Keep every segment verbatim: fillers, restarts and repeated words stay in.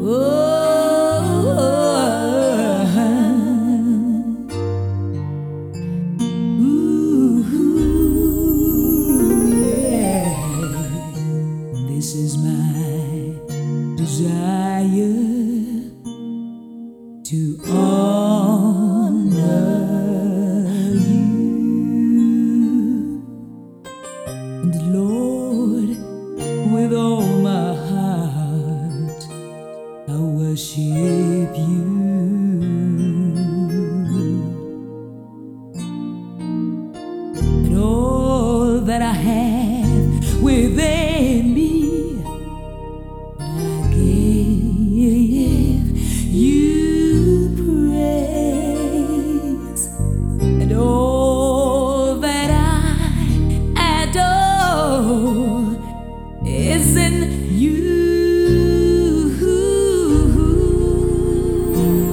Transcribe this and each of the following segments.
This is my desire to honor you. And Lord, with all my heart, I worship you. And all that I have within me, I give you praise. And all that I adore is in you.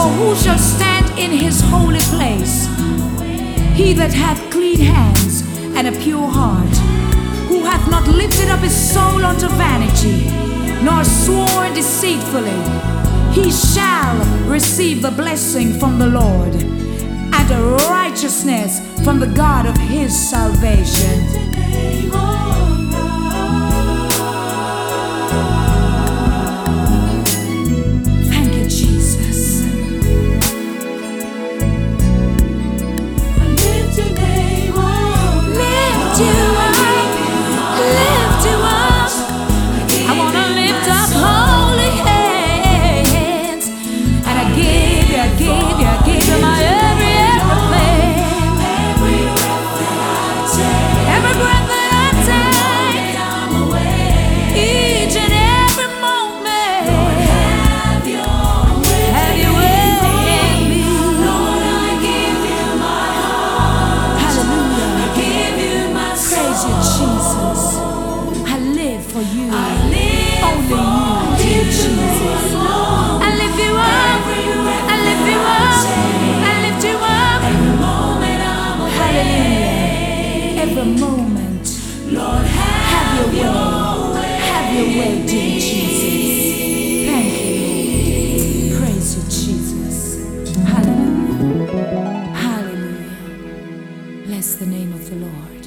For who shall stand in his holy place? He that hath clean hands and a pure heart, who hath not lifted up his soul unto vanity, nor sworn deceitfully, he shall receive the blessing from the Lord, and a righteousness from the God of his salvation. Thank you, Jesus. I lift your name up. Lift you up. Lift you up. I want to lift up holy hands. And I give you, I give you, I give you my every, everything. Every breath that I take. Every breath that I take. I'm away. Each and every moment. Lord, have your way. Have your way in me. Lord, I give you my heart. Hallelujah. I give you my soul. Praise you, Jesus. I live for you. I live only for you, Jesus. I lift you up. I lift you up. I lift you up. Every moment I'm away. Hallelujah. Every moment. Lord, have your way. Have your way, dear Jesus. Thank you. Praise you, Jesus. Hallelujah. Hallelujah. Bless the name of the Lord.